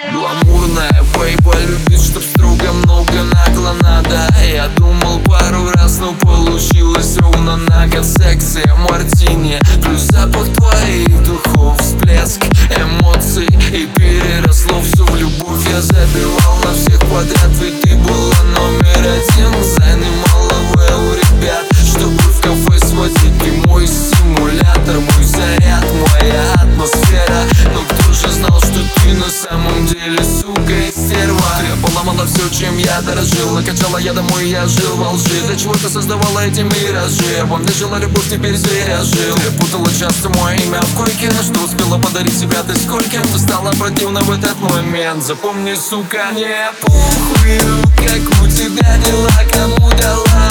Гламурная бейба любит, чтоб строго много нагло надо. Я думал пару раз, но получилось ровно на год. Секси, мартини, плюс запах твоих духов, всплеск эмоций и переросло все в любовь. Я забивал на всех подряд, ведь ты была номер один. Занимала вы у ребят, чтобы в кафе сводить. Ты мой стимулятор, мой заряд, моя атмосфера. Но кто же знал, что ты на самом деле, сука, и стерва. Ты поломала все, чем я дорожил. Накачала я домой, я жил во лжи. Для чего ты создавала эти миражи? Во мне жила любовь, теперь зря жил. Ты путала часто мое имя в койке. Но что успела подарить себя ты скольким? Ты стала противна в этот момент. Запомни, сука, мне похую, как у тебя дела, кому дала.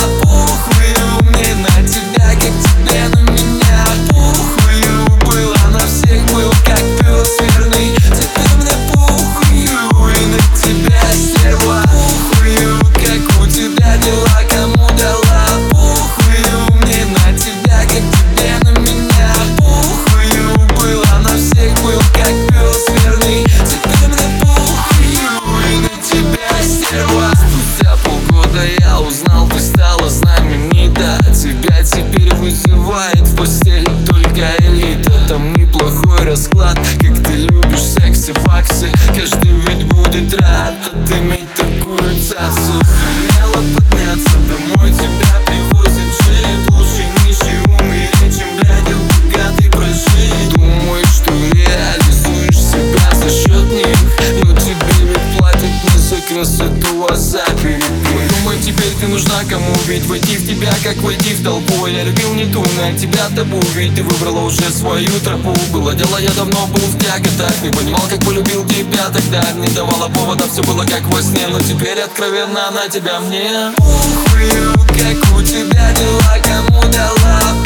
Похую мне на тебя, как тебе на меня. Похую, была на всех, был как пес верный. Теперь мне похую и на тебя, стерва. Похую, как у тебя дела, кому дала. Похую мне на тебя, как тебе на меня. Похую, была на всех, был как пес верный. Теперь мне похую и на тебя, стерва. Спустя полгода я узнал, ты стала знаменита. Тебя теперь вызывает в постель только элита. Там неплохой расклад, как ты любишь секси, факсы. Каждый ведь будет рад иметь такую цассу. Сумела подняться домой, тебя привозит джип. Лучше ниже умереть, чем глядя богатый прожить. Думаешь, что реализуешь себя за счет них, но тебе ведь платят не за красоту, а за перепей. Думаю, теперь ты нужна кому, ведь войти в тебя, как войти в толпу. Я любил не ту, на тебя табу, ведь ты выбрала уже свою тропу. Было дело, я давно был в тяготах, не понимал, как полюбил тебя тогда. Не давала повода, все было как во сне, но теперь откровенно на тебя мне. Похую, как у тебя дела, кому дала.